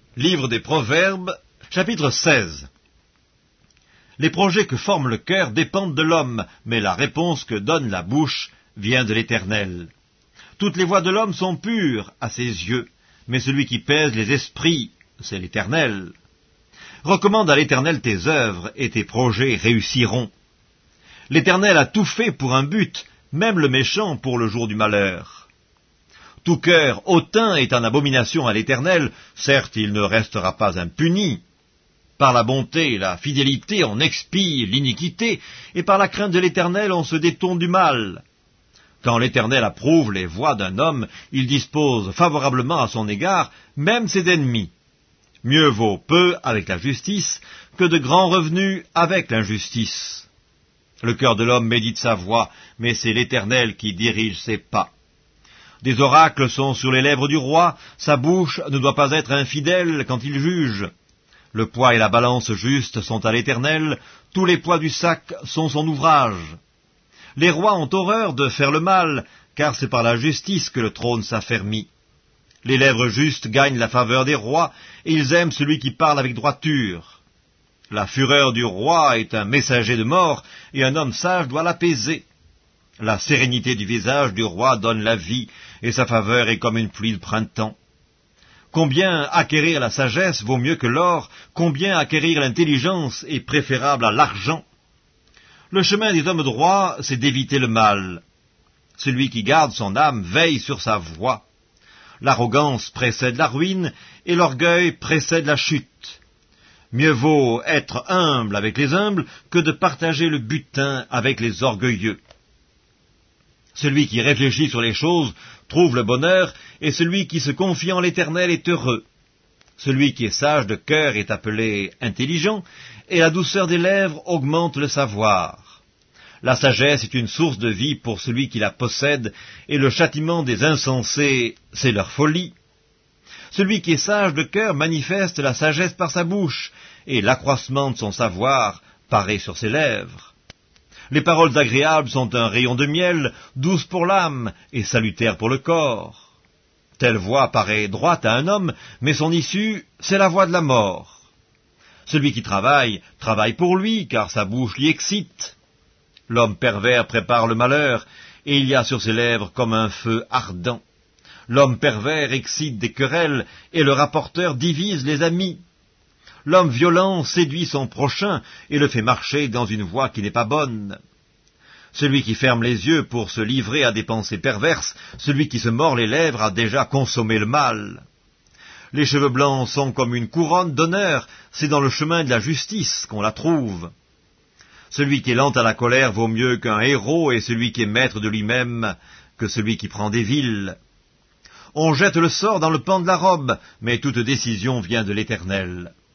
Livre des Proverbes, chapitre 16. Les projets que forme le cœur dépendent de l'homme, mais la réponse que donne la bouche vient de l'Éternel. Toutes les voies de l'homme sont pures à ses yeux, mais celui qui pèse les esprits, c'est l'Éternel. Recommande à l'Éternel tes œuvres, et tes projets réussiront. L'Éternel a tout fait pour un but, même le méchant pour le jour du malheur. Tout cœur hautain est en abomination à l'Éternel, certes il ne restera pas impuni. Par la bonté et la fidélité on expie l'iniquité, et par la crainte de l'Éternel on se détourne du mal. Quand l'Éternel approuve les voies d'un homme, il dispose favorablement à son égard, même ses ennemis. Mieux vaut peu avec la justice que de grands revenus avec l'injustice. Le cœur de l'homme médite sa voie, mais c'est l'Éternel qui dirige ses pas. Des oracles sont sur les lèvres du roi, sa bouche ne doit pas être infidèle quand il juge. Le poids et la balance juste sont à l'Éternel, tous les poids du sac sont son ouvrage. Les rois ont horreur de faire le mal, car c'est par la justice que le trône s'affermit. Les lèvres justes gagnent la faveur des rois, et ils aiment celui qui parle avec droiture. La fureur du roi est un messager de mort, et un homme sage doit l'apaiser. La sérénité du visage du roi donne la vie, et sa faveur est comme une pluie de printemps. Combien acquérir la sagesse vaut mieux que l'or, combien acquérir l'intelligence est préférable à l'argent. Le chemin des hommes droits, c'est d'éviter le mal. Celui qui garde son âme veille sur sa voie. L'arrogance précède la ruine, et l'orgueil précède la chute. Mieux vaut être humble avec les humbles que de partager le butin avec les orgueilleux. Celui qui réfléchit sur les choses trouve le bonheur, et celui qui se confie en l'Éternel est heureux. Celui qui est sage de cœur est appelé intelligent, et la douceur des lèvres augmente le savoir. La sagesse est une source de vie pour celui qui la possède, et le châtiment des insensés, c'est leur folie. Celui qui est sage de cœur manifeste la sagesse par sa bouche, et l'accroissement de son savoir paraît sur ses lèvres. Les paroles agréables sont un rayon de miel, douces pour l'âme et salutaires pour le corps. Telle voie paraît droite à un homme, mais son issue, c'est la voie de la mort. Celui qui travaille, travaille pour lui, car sa bouche l'y excite. L'homme pervers prépare le malheur, et il y a sur ses lèvres comme un feu ardent. L'homme pervers excite des querelles, et le rapporteur divise les amis. L'homme violent séduit son prochain et le fait marcher dans une voie qui n'est pas bonne. Celui qui ferme les yeux pour se livrer à des pensées perverses, celui qui se mord les lèvres a déjà consommé le mal. Les cheveux blancs sont comme une couronne d'honneur, c'est dans le chemin de la justice qu'on la trouve. Celui qui est lent à la colère vaut mieux qu'un héros, et celui qui est maître de lui-même que celui qui prend des villes. On jette le sort dans le pan de la robe, mais toute décision vient de l'Éternel.